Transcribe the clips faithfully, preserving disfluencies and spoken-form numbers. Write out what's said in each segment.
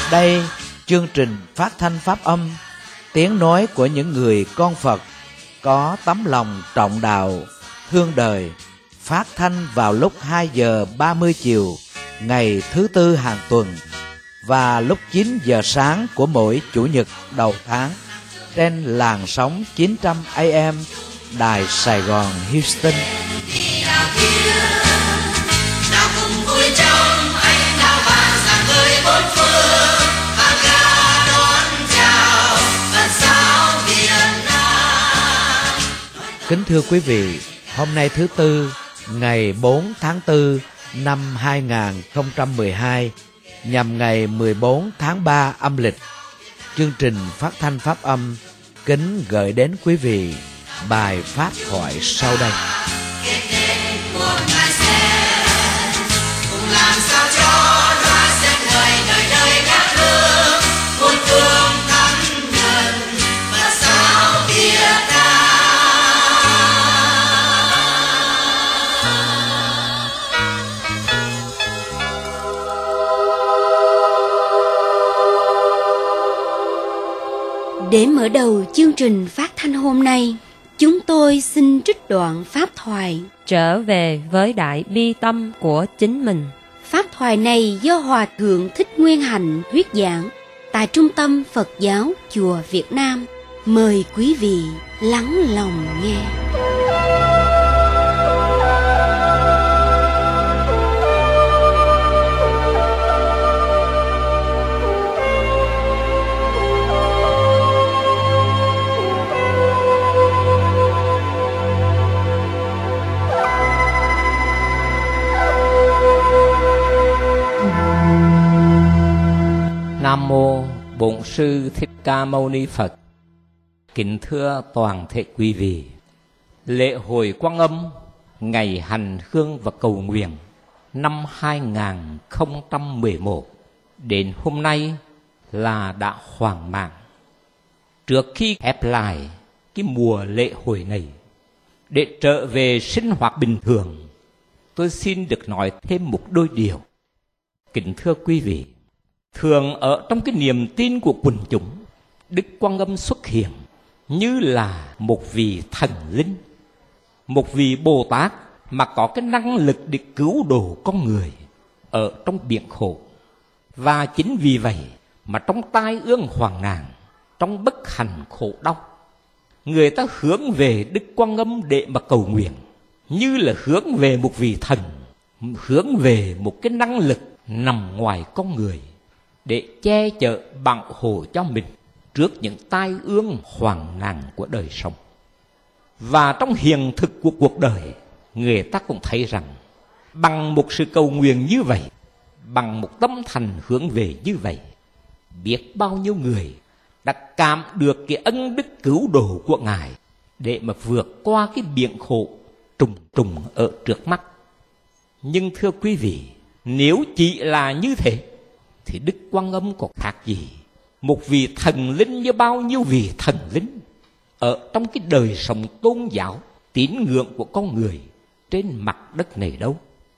Đây, chương trình phát thanh pháp âm, tiếng nói của những người con Phật có tấm lòng trọng đạo, thương đời, phát thanh vào lúc hai giờ ba mươi chiều ngày thứ tư hàng tuần và lúc chín giờ sáng của mỗi chủ nhật đầu tháng trên làn sóng chín trăm A M Đài Sài Gòn Houston. Kính thưa quý vị, hôm nay thứ Tư, ngày bốn tháng tư năm hai nghìn không trăm mười hai, nhằm ngày mười bốn tháng ba âm lịch, chương trình phát thanh pháp âm kính gửi đến quý vị bài pháp thoại sau đây. Để mở đầu chương trình phát thanh hôm nay, chúng tôi xin trích đoạn pháp thoại trở về với đại bi tâm của chính mình. Pháp thoại này do Hòa Thượng Thích Nguyên Hạnh thuyết giảng tại Trung tâm Phật giáo Chùa Việt Nam. Mời quý vị lắng lòng nghe. Nam mô Bổn Sư Thích Ca Mâu Ni Phật. Kính thưa toàn thể quý vị, lễ hội Quan Âm ngày hành hương và cầu nguyện năm hai nghìn không trăm mười một đến hôm nay là đã hoàn mãn. Trước khi khép lại cái mùa lễ hội này để trở về sinh hoạt bình thường, tôi xin được nói thêm một đôi điều. Kính thưa quý vị, thường ở trong cái niềm tin của quần chúng, Đức Quan Âm xuất hiện như là một vị thần linh, một vị Bồ Tát mà có cái năng lực để cứu độ con người ở trong biển khổ. Và chính vì vậy mà trong tai ương hoạn nạn, trong bất hạnh khổ đau, người ta hướng về Đức Quan Âm để mà cầu nguyện, như là hướng về một vị thần, hướng về một cái năng lực nằm ngoài con người, để che chở bảo hộ cho mình trước những tai ương hoạn nạn của đời sống. Và trong hiện thực của cuộc đời, người ta cũng thấy rằng bằng một sự cầu nguyện như vậy, bằng một tâm thành hướng về như vậy, biết bao nhiêu người đã cảm được cái ân đức cứu độ của Ngài để mà vượt qua cái biển khổ trùng trùng ở trước mắt. Nhưng thưa quý vị, nếu chỉ là như thế thì Đức Quan Âm có khác gì một vị thần linh như bao nhiêu vị thần linh ở trong cái đời sống tôn giáo tín ngưỡng của con người trên mặt đất này đâu.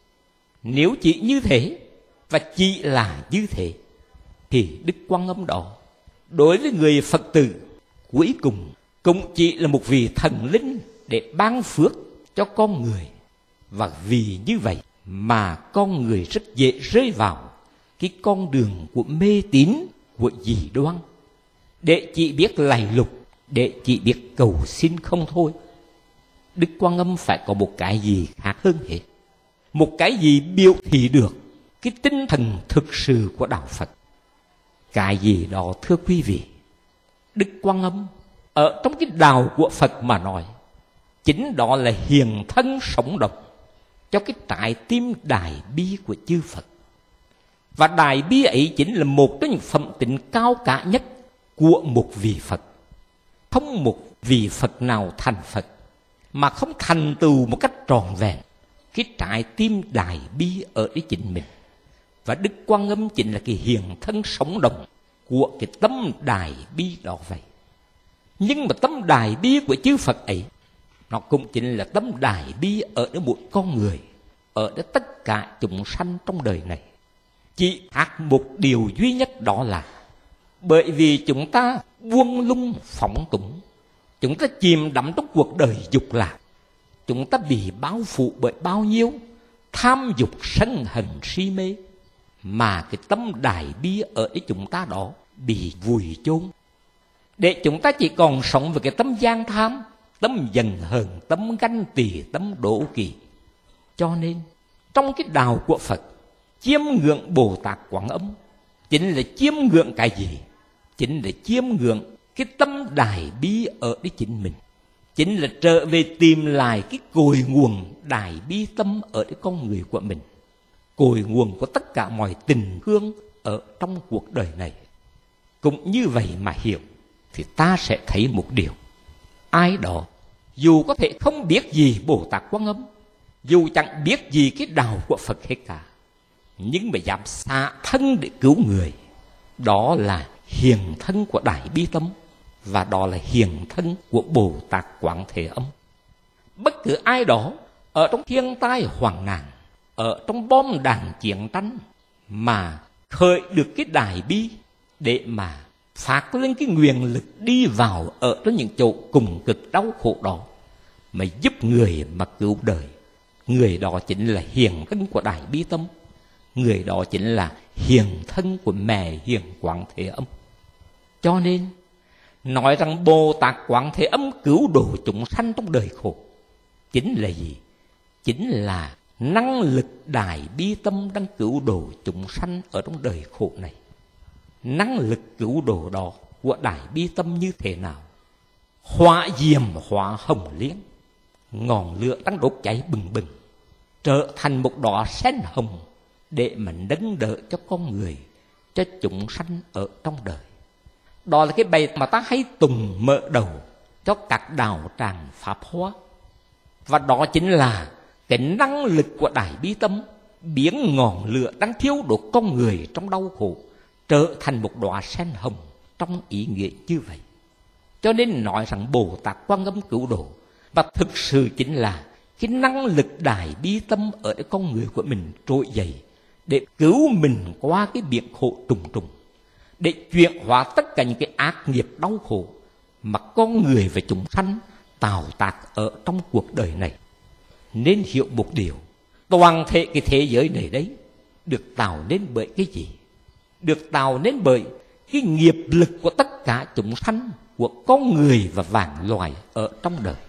Nếu chỉ như thế và chỉ là như thế thì Đức Quan Âm đó đối với người Phật tử cuối cùng cũng chỉ là một vị thần linh để ban phước cho con người. Và vì như vậy mà con người rất dễ rơi vào cái con đường của mê tín, của dị đoan, để chỉ biết lạy lục, để chỉ biết cầu xin không thôi. Đức Quan Âm phải có một cái gì khác hơn hết, một cái gì biểu thị được cái tinh thần thực sự của đạo Phật. Cái gì đó thưa quý vị, Đức Quan Âm ở trong cái đạo của Phật mà nói, chính đó là hiện thân sống động cho cái trái tim đại bi của chư Phật. Và đại bi ấy chính là một trong những phẩm tính cao cả nhất của một vị Phật. Không một vị Phật nào thành Phật mà không thành tựu một cách trọn vẹn cái trái tim đại bi ở đấy chính mình. Và Đức Quan Âm chính là cái hiện thân sống động của cái tâm đại bi đó vậy. Nhưng mà tâm đại bi của chư Phật ấy, nó cũng chính là tâm đại bi ở nơi mỗi con người, ở nơi tất cả chúng sanh trong đời này. chỉ khác một điều duy nhất, đó là bởi vì chúng ta buông lung phóng túng, chúng ta chìm đắm trong cuộc đời dục lạc, chúng ta bị bao phủ bởi bao nhiêu tham dục sân hận si mê, mà cái tâm đại bi ở đây chúng ta đó bị vùi chôn, để chúng ta chỉ còn sống với cái tâm gian tham, tâm giận hờn, tâm ganh tỳ, tâm đố kỵ. Cho nên trong cái đạo của Phật, chiêm ngưỡng Bồ Tát Quán Âm chính là chiêm ngưỡng cái gì? Chính là chiêm ngưỡng cái tâm đại bi ở đấy chính mình, chính là trở về tìm lại cái cội nguồn đại bi tâm ở đấy con người của mình, cội nguồn của tất cả mọi tình thương ở trong cuộc đời này. Cũng như vậy mà hiểu thì ta sẽ thấy một điều: ai đó dù có thể không biết gì Bồ Tát Quán Âm, dù chẳng biết gì cái đạo của Phật hết cả, nhưng mà dám xả thân để cứu người, đó là hiền thân của đại bi tâm, và đó là hiền thân của Bồ Tát Quán Thế Âm. Bất cứ ai đó ở trong thiên tai hoạn nạn, ở trong bom đạn chiến tranh mà khởi được cái đại bi để mà phát lên cái nguyện lực đi vào ở trong những chỗ cùng cực đau khổ đó mà giúp người mà cứu đời, người đó chính là hiền thân của đại bi tâm, người đó chính là hiền thân của mẹ hiền Quán Thế Âm. Cho nên nói rằng Bồ Tát Quán Thế Âm cứu độ chúng sanh trong đời khổ chính là gì? Chính là năng lực đại bi tâm đang cứu độ chúng sanh ở trong đời khổ này. Năng lực cứu độ đó của đại bi tâm như thế nào? Hỏa diệm hỏa hồng liên, ngọn lửa đang đốt cháy bừng bừng, trở thành một đóa sen hồng để mà nâng đỡ cho con người, cho chúng sanh ở trong đời. Đó là cái bài mà ta hay tùng mở đầu cho các đạo tràng Pháp Hoa. Và đó chính là cái năng lực của đại bi tâm biến ngọn lửa đang thiêu đốt con người trong đau khổ trở thành một đóa sen hồng trong ý nghĩa như vậy. Cho nên nói rằng Bồ Tát Quan Âm cứu độ, và thực sự chính là cái năng lực đại bi tâm ở cái con người của mình trỗi dậy để cứu mình qua cái biển khổ trùng trùng, để chuyển hóa tất cả những cái ác nghiệp đau khổ mà con người và chúng sanh tạo tác ở trong cuộc đời này. Nên hiểu một điều, toàn thể cái thế giới này đấy được tạo nên bởi cái gì? Được tạo nên bởi cái nghiệp lực của tất cả chúng sanh, của con người và vạn loài ở trong đời.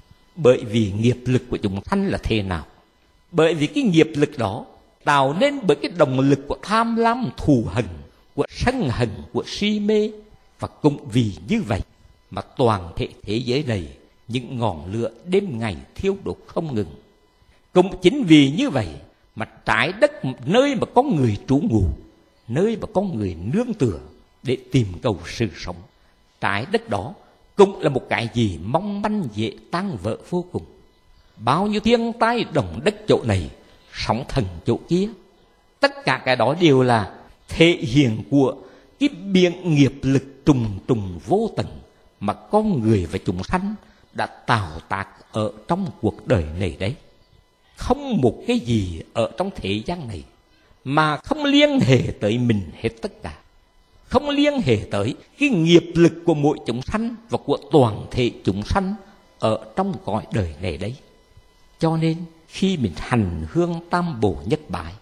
Bởi vì nghiệp lực của chúng sanh là thế nào? Bởi vì cái nghiệp lực đó tạo nên bởi cái động lực của tham lam, thù hận, của sân hận, của si mê. Và cũng vì như vậy mà toàn thể thế giới này những ngọn lửa đêm ngày thiêu đốt không ngừng. Cũng chính vì như vậy mà trái đất, nơi mà có người trú ngụ, nơi mà có người nương tựa để tìm cầu sự sống, trái đất đó cũng là một cái gì mong manh dễ tan vỡ vô cùng. Bao nhiêu thiên tai động đất chỗ này, sóng thần chỗ kia, tất cả cái đó đều là thể hiện của cái biển nghiệp lực trùng trùng vô tận mà con người và chúng sanh đã tạo tác ở trong cuộc đời này đấy. Không một cái gì ở trong thế gian này mà không liên hệ tới mình hết tất cả, không liên hệ tới cái nghiệp lực của mỗi chúng sanh và của toàn thể chúng sanh ở trong cõi đời này đấy. Cho nên khi mình hành hương Tam Bồ Nhất Bái,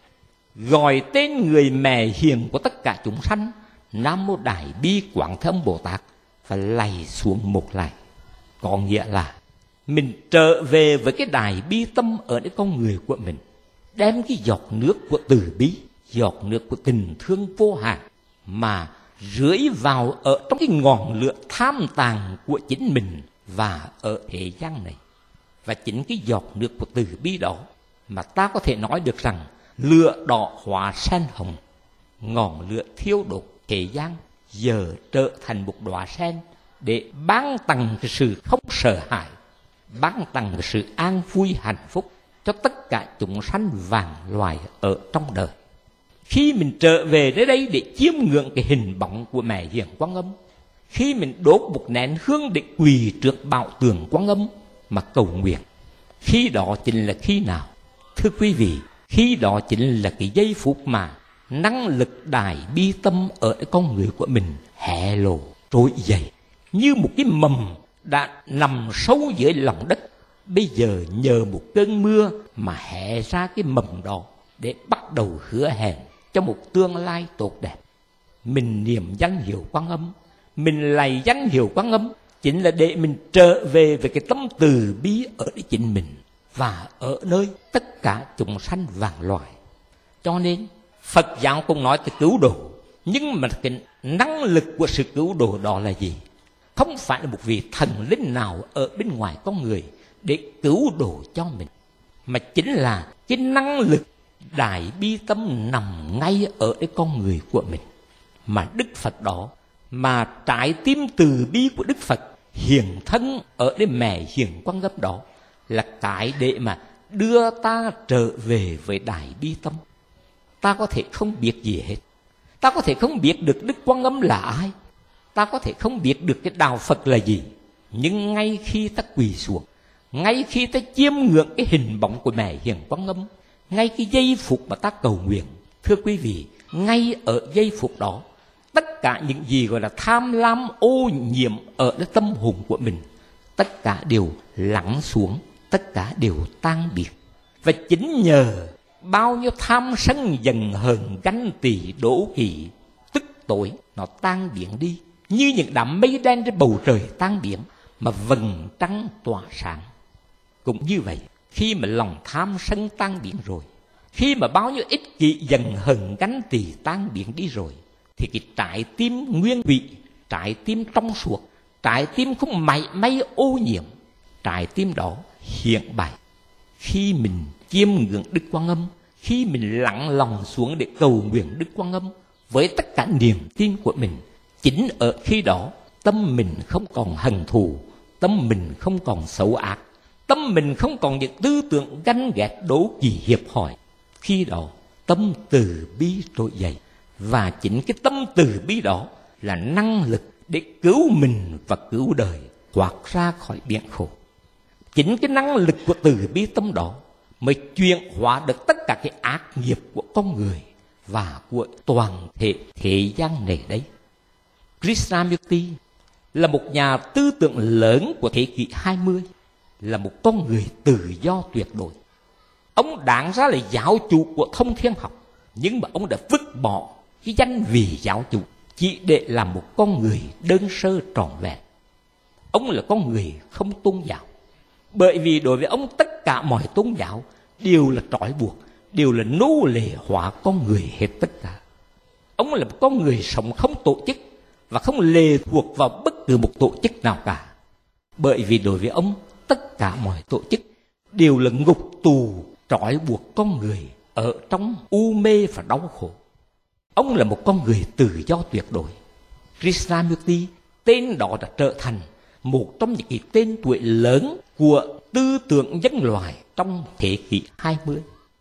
gọi tên người mẹ hiền của tất cả chúng sanh, Nam Mô Đại Bi Quán Thế Âm Bồ Tát, và lạy xuống một lạy, có nghĩa là mình trở về với cái đại bi tâm ở nơi con người của mình, đem cái giọt nước của từ bi, giọt nước của tình thương vô hạn mà rưỡi vào ở trong cái ngọn lửa tham tàn của chính mình và ở thế gian này. Và chính cái giọt nước của từ bi đó mà ta có thể nói được rằng lửa đỏ hóa sen hồng, ngọn lửa thiêu đốt thế gian giờ trở thành một đóa sen để ban tặng cái sự không sợ hãi, ban tặng cái sự an vui hạnh phúc cho tất cả chúng sanh vạn loài ở trong đời. Khi mình trở về đến đây để chiêm ngưỡng cái hình bóng của mẹ hiền Quan Âm, khi mình đốt một nén hương để quỳ trước bảo tượng Quan Âm mà cầu nguyện, khi đó chính là khi nào? Thưa quý vị, khi đó chính là cái giây phút mà năng lực đại bi tâm ở con người của mình hé lộ trỗi dậy như một cái mầm đã nằm sâu dưới lòng đất. Bây giờ nhờ một cơn mưa mà hé ra cái mầm đó để bắt đầu hứa hẹn cho một tương lai tốt đẹp. Mình niệm danh hiệu Quan Âm, mình lạy danh hiệu Quan Âm chính là để mình trở về về cái tâm từ bi ở nơi chính mình và ở nơi tất cả chúng sanh vạn loài. Cho nên Phật giáo cũng nói cái cứu độ, nhưng mà cái năng lực của sự cứu độ đó là gì? Không phải là một vị thần linh nào ở bên ngoài con người để cứu độ cho mình, mà chính là cái năng lực đại bi tâm nằm ngay ở cái con người của mình. Mà Đức Phật đó, mà trái tim từ bi của Đức Phật hiện thân ở đây mẹ Hiền Quan Âm đó là cái để mà đưa ta trở về với đại bi tâm. Ta có thể không biết gì hết, ta có thể không biết được Đức Quan Âm là ai, ta có thể không biết được cái đạo Phật là gì, nhưng ngay khi ta quỳ xuống, ngay khi ta chiêm ngưỡng cái hình bóng của mẹ Hiền Quan Âm, ngay cái giây phút mà ta cầu nguyện, thưa quý vị, ngay ở giây phút đó, tất cả những gì gọi là tham lam ô nhiễm ở cái tâm hồn của mình, tất cả đều lắng xuống, tất cả đều tan biệt. Và chính nhờ bao nhiêu tham sân giận hờn ganh tỳ đố kỵ tức tối nó tan biến đi, như những đám mây đen trên bầu trời tan biến mà vầng trăng tỏa sáng. Cũng như vậy, khi mà lòng tham sân tan biến rồi, khi mà bao nhiêu ích kỷ giận hờn ganh tỳ tan biến đi rồi, thì cái trái tim nguyên vị, trái tim trong suốt, trái tim không mảy may ô nhiễm, trái tim đó hiện bày. Khi mình chiêm ngưỡng Đức Quan Âm, khi mình lặng lòng xuống để cầu nguyện Đức Quan Âm với tất cả niềm tin của mình, chính ở khi đó tâm mình không còn hận thù, tâm mình không còn xấu ác, tâm mình không còn những tư tưởng ganh ghét đố kỵ hiệp hỏi. Khi đó tâm từ bi trỗi dậy, và chính cái tâm từ bi đó là năng lực để cứu mình và cứu đời thoát ra khỏi biển khổ. Chính cái năng lực của từ bi tâm đó mới chuyển hóa được tất cả cái ác nghiệp của con người và của toàn thể thế gian này đấy. Krishnamurti là một nhà tư tưởng lớn của thế kỷ hai mươi, là một con người tự do tuyệt đối. Ông đáng ra là giáo chủ của thông thiên học, nhưng mà ông đã vứt bỏ cái danh vị giáo chủ chỉ để làm một con người đơn sơ trọn vẹn. Ông là con người không tôn giáo, bởi vì đối với ông tất cả mọi tôn giáo đều là trói buộc, đều là nô lệ hóa con người hết tất cả. Ông là một con người sống không tổ chức và không lệ thuộc vào bất cứ một tổ chức nào cả, bởi vì đối với ông tất cả mọi tổ chức đều là ngục tù trói buộc con người ở trong u mê và đau khổ. Ông là một con người tự do tuyệt đối. Krishnamurti, tên đó đã trở thành một trong những cái tên tuổi lớn của tư tưởng nhân loại trong thế kỷ hai mươi.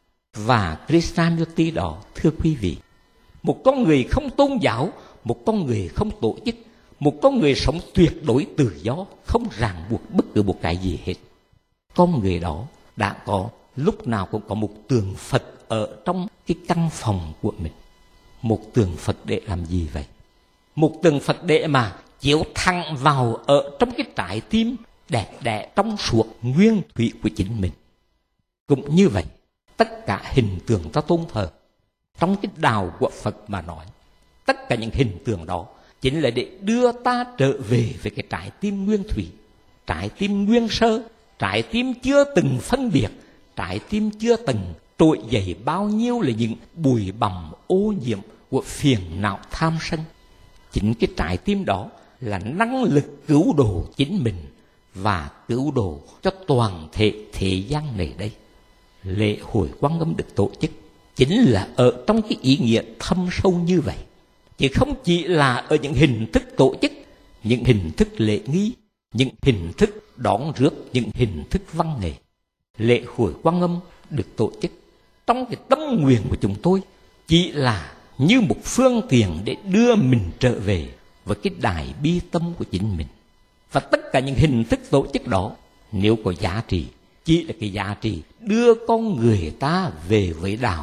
Và Krishnamurti đó, thưa quý vị, một con người không tôn giáo, một con người không tổ chức, một con người sống tuyệt đối tự do, không ràng buộc bất cứ một cái gì hết. Con người đó đã có, lúc nào cũng có một tượng Phật ở trong cái căn phòng của mình. Một tượng Phật để làm gì vậy? Một tượng Phật để mà chiếu thẳng vào ở trong cái trái tim đẹp đẽ trong suốt nguyên thủy của chính mình. Cũng như vậy, tất cả hình tượng ta tôn thờ trong cái đạo của Phật mà nói, tất cả những hình tượng đó chính là để đưa ta trở về về cái trái tim nguyên thủy, trái tim nguyên sơ, trái tim chưa từng phân biệt, trái tim chưa từng trỗi dậy bao nhiêu là những bụi bặm ô nhiễm của phiền não tham sân. Chính cái trái tim đó là năng lực cứu độ chính mình và cứu độ cho toàn thể thế gian này đây. Lễ hội Quan Âm được tổ chức chính là ở trong cái ý nghĩa thâm sâu như vậy, chứ không chỉ là ở những hình thức tổ chức, những hình thức lễ nghi, những hình thức đón rước, những hình thức văn nghệ. Lễ hội Quan Âm được tổ chức trong cái tâm nguyện của chúng tôi chỉ là như một phương tiện để đưa mình trở về với cái đại bi tâm của chính mình. Và tất cả những hình thức tổ chức đó, nếu có giá trị, chỉ là cái giá trị đưa con người ta về với đạo,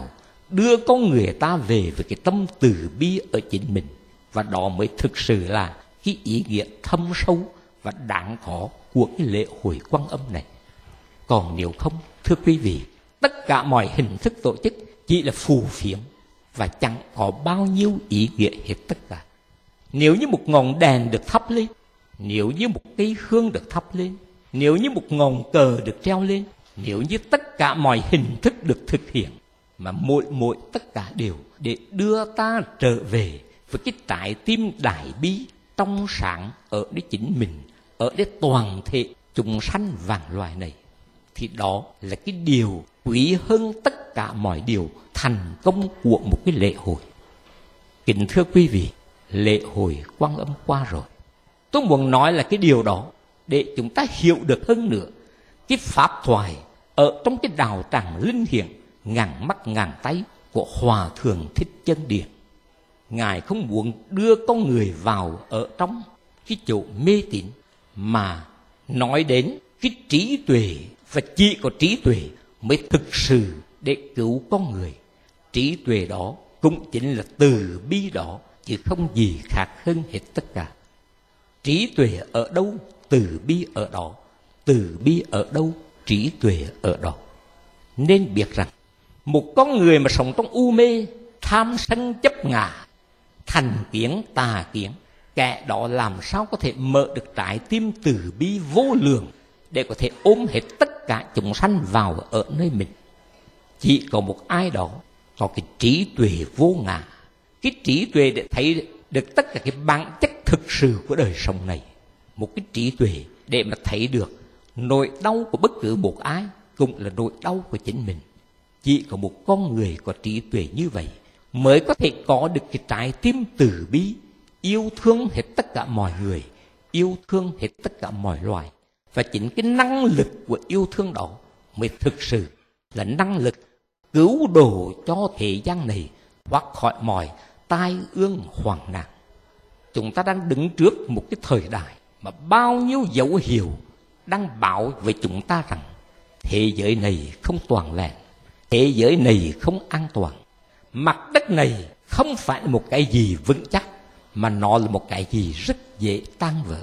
đưa con người ta về với cái tâm từ bi ở chính mình. Và đó mới thực sự là cái ý nghĩa thâm sâu và đáng có của cái lễ hội Quan Âm này. Còn nếu không, thưa quý vị, tất cả mọi hình thức tổ chức chỉ là phù phiếm và chẳng có bao nhiêu ý nghĩa hết tất cả. Nếu như một ngọn đèn được thắp lên, nếu như một cây hương được thắp lên, nếu như một ngọn cờ được treo lên, nếu như tất cả mọi hình thức được thực hiện, mà mỗi mỗi tất cả đều để đưa ta trở về với cái trái tim đại bi trong sáng ở đấy chính mình, ở đấy toàn thể chúng sanh vạn loài này, thì đó là cái điều quý hơn tất cả mọi điều thành công của một cái lễ hội. Kính thưa quý vị, lễ hội Quan Âm qua rồi. Tôi muốn nói là cái điều đó để chúng ta hiểu được hơn nữa cái pháp thoại ở trong cái đạo tràng linh hiển ngàn mắt ngàn tay của Hòa Thượng Thích Chân Điện. Ngài không muốn đưa con người vào ở trong cái chỗ mê tín, mà nói đến cái trí tuệ, và chỉ có trí tuệ mới thực sự để cứu con người. Trí tuệ đó cũng chính là từ bi đó, chứ không gì khác hơn hết tất cả. Trí tuệ ở đâu, từ bi ở đó. Từ bi ở đâu, trí tuệ ở đó. Nên biết rằng một con người mà sống trong u mê, tham sân chấp ngã, thành kiến tà kiến, kẻ đó làm sao có thể mở được trái tim từ bi vô lượng để có thể ôm hết tất cả chúng sanh vào ở nơi mình. Chỉ có một ai đó có cái trí tuệ vô ngã, cái trí tuệ để thấy được tất cả cái bản chất thực sự của đời sống này. Một cái trí tuệ để mà thấy được nỗi đau của bất cứ một ai cũng là nỗi đau của chính mình. Chỉ có một con người có trí tuệ như vậy mới có thể có được cái trái tim từ bi, yêu thương hết tất cả mọi người, yêu thương hết tất cả mọi loài. Và chính cái năng lực của yêu thương đó mới thực sự là năng lực cứu độ cho thế gian này thoát khỏi mọi tai ương hoạn nạn. Chúng ta đang đứng trước một cái thời đại mà bao nhiêu dấu hiệu đang bảo với chúng ta rằng thế giới này không toàn vẹn, thế giới này không an toàn, mặt đất này không phải là một cái gì vững chắc, mà nó là một cái gì rất dễ tan vỡ.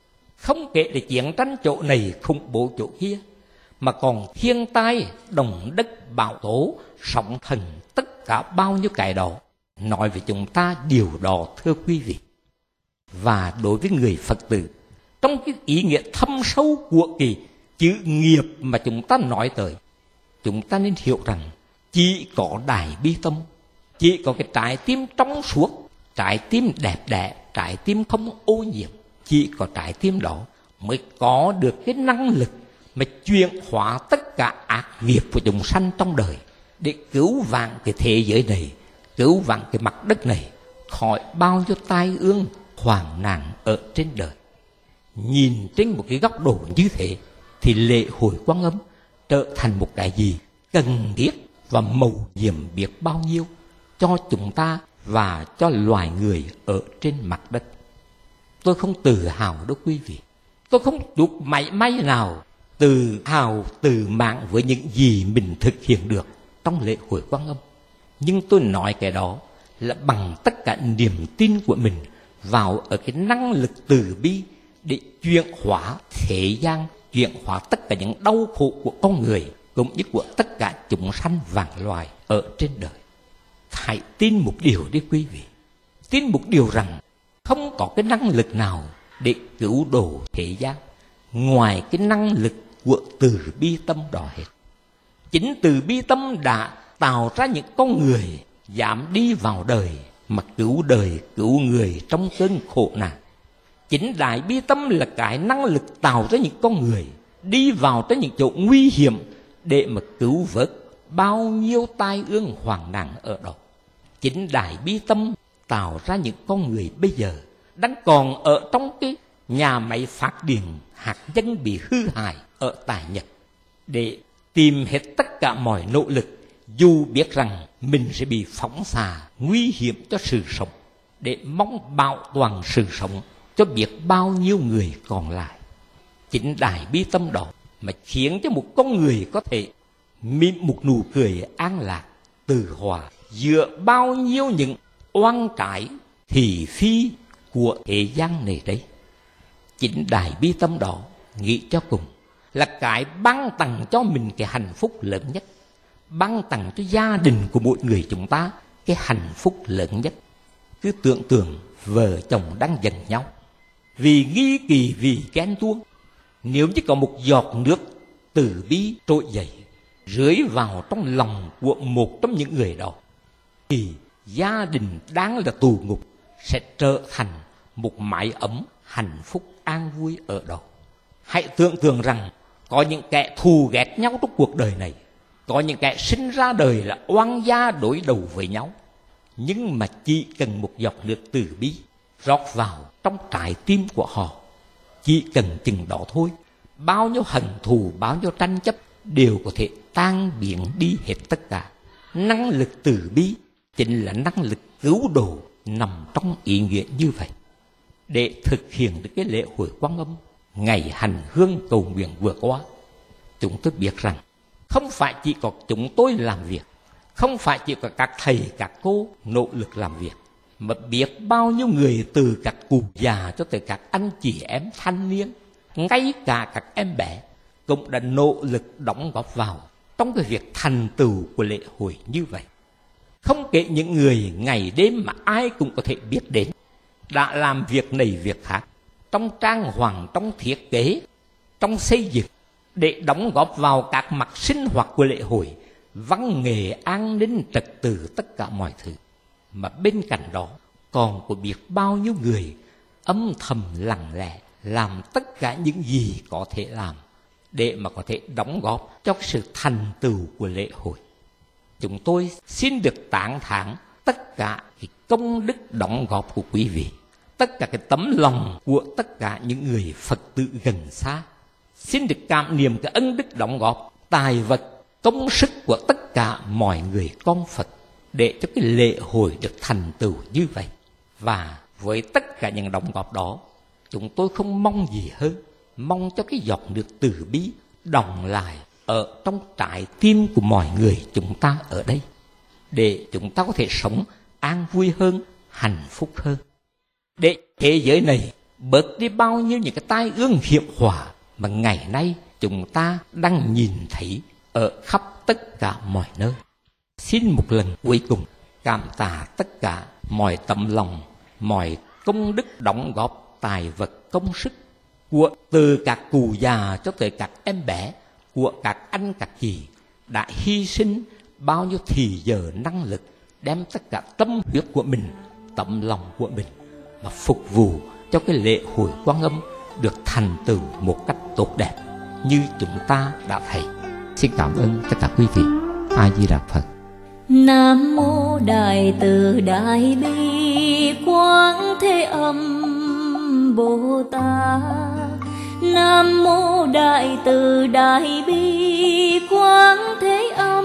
Không kể là chiến tranh chỗ này, khủng bố chỗ kia, mà còn thiên tai, động đất, bão tố, sóng thần, tất cả bao nhiêu cái đó nói với chúng ta điều đó, thưa quý vị. Và đối với người Phật tử, trong cái ý nghĩa thâm sâu của cái chữ nghiệp mà chúng ta nói tới, chúng ta nên hiểu rằng chỉ có đại bi tâm, chỉ có cái trái tim trong suốt, trái tim đẹp đẽ, trái tim không ô nhiễm, chỉ có trái tim đó mới có được cái năng lực mà chuyển hóa tất cả ác nghiệp của chúng sanh trong đời, để cứu vãn cái thế giới này, cứu vãn cái mặt đất này khỏi bao nhiêu tai ương hoạn nạn ở trên đời. Nhìn trên một cái góc độ như thế thì lễ hội Quan Âm trở thành một cái gì cần thiết và mầu nhiệm biết bao nhiêu cho chúng ta và cho loài người ở trên mặt đất. Tôi không tự hào đâu quý vị, tôi không chút mảy may nào tự hào tự mãn với những gì mình thực hiện được trong lễ hội Quan Âm. Nhưng tôi nói cái đó là bằng tất cả niềm tin của mình vào ở cái năng lực từ bi để chuyển hóa thế gian, chuyển hóa tất cả những đau khổ của con người cũng như của tất cả chúng sanh vạn loài ở trên đời. Hãy tin một điều đi quý vị, tin một điều rằng không có cái năng lực nào để cứu độ thế gian ngoài cái năng lực của từ bi tâm đó hết. Chính từ bi tâm đã tạo ra những con người dám đi vào đời mà cứu đời, cứu người trong cơn khổ nạn. Chính đại bi tâm là cái năng lực tạo ra những con người đi vào tới những chỗ nguy hiểm để mà cứu vớt bao nhiêu tai ương hoạn nạn ở đó. Chính đại bi tâm tạo ra những con người bây giờ đang còn ở trong cái nhà máy phát điện hạt nhân bị hư hại ở tại Nhật, để tìm hết tất cả mọi nỗ lực, dù biết rằng mình sẽ bị phóng xạ nguy hiểm cho sự sống, để mong bảo toàn sự sống cho biết bao nhiêu người còn lại. Chính đại bi tâm đó mà khiến cho một con người có thể mỉm một nụ cười an lạc, từ hòa giữa bao nhiêu những oan trái thị phi của thế gian này đấy. Chính đại bi tâm đó, nghĩ cho cùng, là cái ban tặng cho mình cái hạnh phúc lớn nhất, ban tặng cho gia đình của mỗi người chúng ta cái hạnh phúc lớn nhất. Cứ tưởng tượng vợ chồng đang giận nhau vì nghi kỳ, vì ghen tuông, nếu như có một giọt nước từ bi trỗi dậy rưới vào trong lòng của một trong những người đó, thì gia đình đang là tù ngục sẽ trở thành một mái ấm hạnh phúc an vui ở đó. Hãy tưởng tượng rằng có những kẻ thù ghét nhau trong cuộc đời này, có những kẻ sinh ra đời là oan gia đối đầu với nhau, nhưng mà chỉ cần một giọt nước từ bi rót vào trong trái tim của họ, chỉ cần chừng đó thôi, bao nhiêu hận thù, bao nhiêu tranh chấp đều có thể tan biến đi hết tất cả. Năng lực từ bi chính là năng lực cứu độ nằm trong ý nghĩa như vậy. Để thực hiện được cái lễ hội Quan Âm ngày hành hương cầu nguyện vừa qua, chúng tôi biết rằng không phải chỉ có chúng tôi làm việc, không phải chỉ có các thầy các cô nỗ lực làm việc, mà biết bao nhiêu người từ các cụ già cho tới các anh chị em thanh niên, ngay cả các em bé cũng đã nỗ lực đóng góp vào trong cái việc thành tựu của lễ hội như vậy. Không kể những người ngày đêm mà ai cũng có thể biết đến, đã làm việc này việc khác, trong trang hoàng, trong thiết kế, trong xây dựng, để đóng góp vào các mặt sinh hoạt của lễ hội, văn nghệ, an ninh, trật tự, tất cả mọi thứ. Mà bên cạnh đó còn có biết bao nhiêu người âm thầm lặng lẽ làm tất cả những gì có thể làm để mà có thể đóng góp cho sự thành tựu của lễ hội. Chúng tôi xin được tán thán tất cả cái công đức đóng góp của quý vị, tất cả cái tấm lòng của tất cả những người Phật tử gần xa. Xin được cảm niệm cái ân đức đóng góp, tài vật, công sức của tất cả mọi người con Phật để cho cái lễ hội được thành tựu như vậy. Và với tất cả những đóng góp đó, chúng tôi không mong gì hơn, mong cho cái giọt nước từ bi đọng lại ở trong trái tim của mọi người chúng ta ở đây, để chúng ta có thể sống an vui hơn, hạnh phúc hơn, để thế giới này bớt đi bao nhiêu những cái tai ương hiểm họa mà ngày nay chúng ta đang nhìn thấy ở khắp tất cả mọi nơi. Xin một lần cuối cùng cảm tạ tất cả mọi tấm lòng, mọi công đức đóng góp tài vật công sức của từ các cụ già cho tới các em bé, của các anh các chị đã hy sinh bao nhiêu thì giờ năng lực, đem tất cả tâm huyết của mình, tấm lòng của mình mà phục vụ cho cái lễ hội Quan Âm được thành tựu một cách tốt đẹp như chúng ta đã thấy. Xin cảm ơn tất cả quý vị. A Di Đà Phật. Nam mô Đại Từ Đại Bi Quán Thế Âm Bồ Tát. Nam mô Đại Từ Đại Bi Quán Thế Âm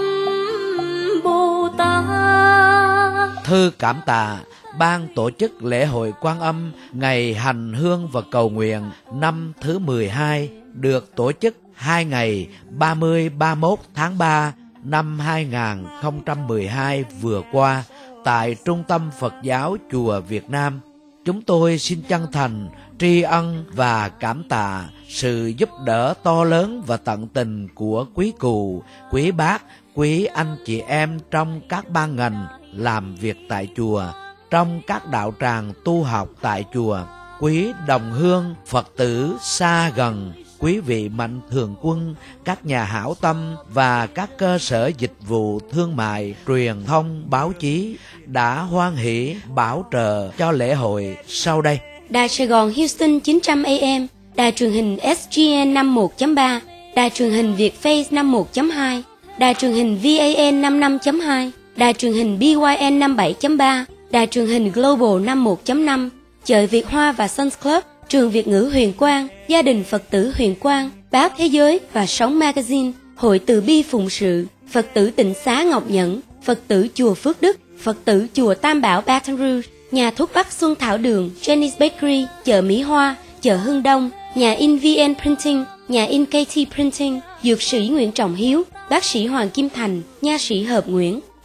Bồ Tát. Thư cảm tạ ban tổ chức lễ hội Quan Âm ngày hành hương và cầu nguyện năm thứ mười hai được tổ chức hai ngày ba mươi ba mươi mốt tháng ba năm hai nghìn không trăm mười hai vừa qua tại Trung tâm Phật giáo Chùa Việt Nam. Chúng tôi xin chân thành tri ân và cảm tạ sự giúp đỡ to lớn và tận tình của quý cụ, quý bác, quý anh chị em trong các ban ngành làm việc tại chùa, trong các đạo tràng tu học tại chùa, quý đồng hương, Phật tử xa gần, quý vị mạnh thường quân, các nhà hảo tâm và các cơ sở dịch vụ thương mại, truyền thông, báo chí đã hoan hỷ bảo trợ cho lễ hội sau đây. Đài Sài Gòn Houston chín trăm A M, Đài truyền hình S G N năm mươi mốt chấm ba, Đài truyền hình Việt Face năm mươi mốt chấm hai, Đài truyền hình V A N năm mươi lăm chấm hai, Đài truyền hình B Y N năm mươi bảy chấm ba, Đài truyền hình Global năm mươi mốt chấm năm, Chợ Việt Hoa và Sons Club, Trường Việt ngữ Huyền Quang, Gia đình Phật tử Huyền Quang, Báo Thế giới và Sống Magazine, Hội Từ Bi Phụng Sự, Phật tử Tịnh Xá Ngọc Nhẫn, Phật tử Chùa Phước Đức, Phật tử Chùa Tam Bảo Baton Rouge, Nhà thuốc Bắc Xuân Thảo Đường, Jenny's Bakery, Chợ Mỹ Hoa, Chợ Hưng Đông, Nhà in vê en Printing, Nhà in K T Printing, Dược sĩ Nguyễn Trọng Hiếu, Bác sĩ Hoàng Kim Thành, Nha sĩ Hợp Nguyễn,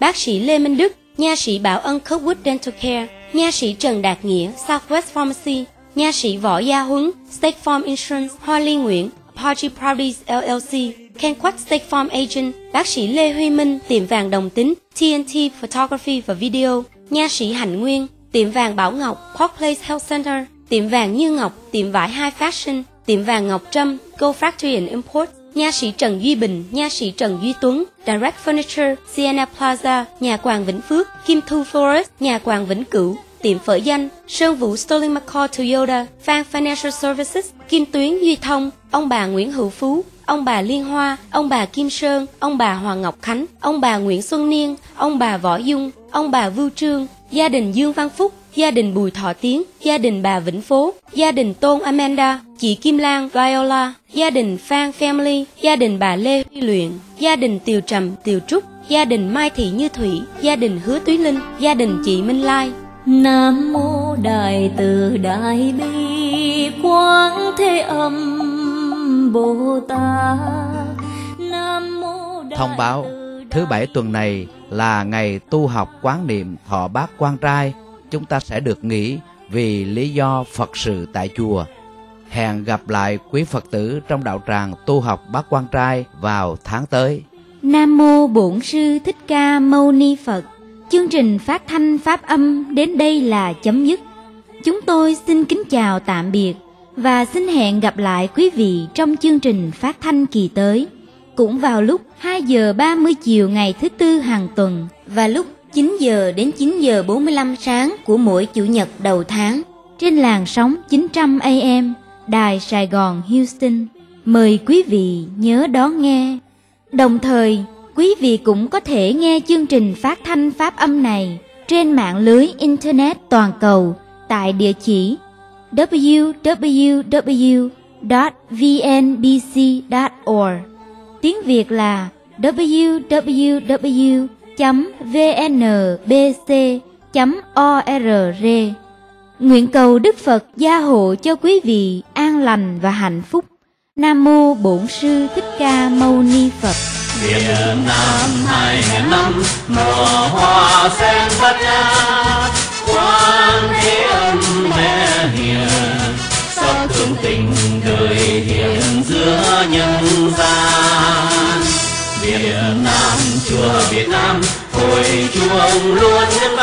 bác sĩ Lê Minh Đức, nha sĩ Bảo Ân Kirkwood Dental Care, nha sĩ Trần Đạt Nghĩa, Southwest Pharmacy, nha sĩ Võ Gia Huấn, State Farm Insurance, Hoa Ly Nguyễn, Party Properties lờ lờ xê, Ken Quách State Farm Agent, bác sĩ Lê Huy Minh, tiệm vàng Đồng Tính, tê en tê Photography và Video, nha sĩ Hạnh Nguyên, tiệm vàng Bảo Ngọc, Park Place Health Center, tiệm vàng Như Ngọc, tiệm vải High Fashion, tiệm vàng Ngọc Trâm, Go Factory and Import, nha sĩ Trần Duy Bình, nha sĩ Trần Duy Tuấn, Direct Furniture, Sienna Plaza, nhà quàng Vĩnh Phước, Kim Thu Flores, nhà quàng Vĩnh Cửu, tiệm phở Danh, Sơn Vũ Sterling McCall Toyota, Phan Financial Services, Kim Tuyến Duy Thông, ông bà Nguyễn Hữu Phú, ông bà Liên Hoa, ông bà Kim Sơn, ông bà Hoàng Ngọc Khánh, ông bà Nguyễn Xuân Niên, ông bà Võ Dung, ông bà Vưu Trương, gia đình Dương Văn Phúc, gia đình Bùi Thọ Tiến, gia đình bà Vĩnh Phố, gia đình Tôn Amanda, chị Kim Lan Viola, gia đình Phan Family, gia đình bà Lê Huy Luyện, gia đình Tiều Trầm, Tiều Trúc, gia đình Mai Thị Như Thủy, gia đình Hứa Túy Linh, gia đình chị Minh Lai. Nam mô Đại Từ Đại Bi Quán Thế Âm Bồ Tát. Nam mô Đại Thông báo, thứ bảy tuần này là ngày tu học quán niệm thọ bát quan trai. Chúng ta sẽ được nghỉ vì lý do Phật sự tại chùa. Hẹn gặp lại quý Phật tử trong đạo tràng tu học bát quan trai vào tháng tới. Nam mô Bổn Sư Thích Ca Mâu Ni Phật. Chương trình phát thanh pháp âm đến đây là chấm dứt. Chúng tôi xin kính chào tạm biệt và xin hẹn gặp lại quý vị trong chương trình phát thanh kỳ tới, cũng vào lúc hai giờ ba mươi chiều ngày thứ tư hàng tuần và lúc chín giờ đến chín giờ bốn mươi lăm sáng của mỗi chủ nhật đầu tháng trên làn sóng chín trăm A M Đài Sài Gòn Houston. Mời quý vị nhớ đón nghe. Đồng thời, quý vị cũng có thể nghe chương trình phát thanh pháp âm này trên mạng lưới Internet toàn cầu tại địa chỉ w w w chấm v n b c chấm org, tiếng Việt là w w w chấm v n b c chấm org. Nguyện cầu Đức Phật gia hộ cho quý vị an lành và hạnh phúc. Nam mô Bổn Sư Thích Ca Mâu Ni Phật. Việt Nam hai ngàn năm mùa hoa sen bát ngát, Quan Thế Âm mẹ hiền, sắc hương tình đời hiện giữa nhân gian. Việt Nam chùa Việt Nam hồi chuông luôn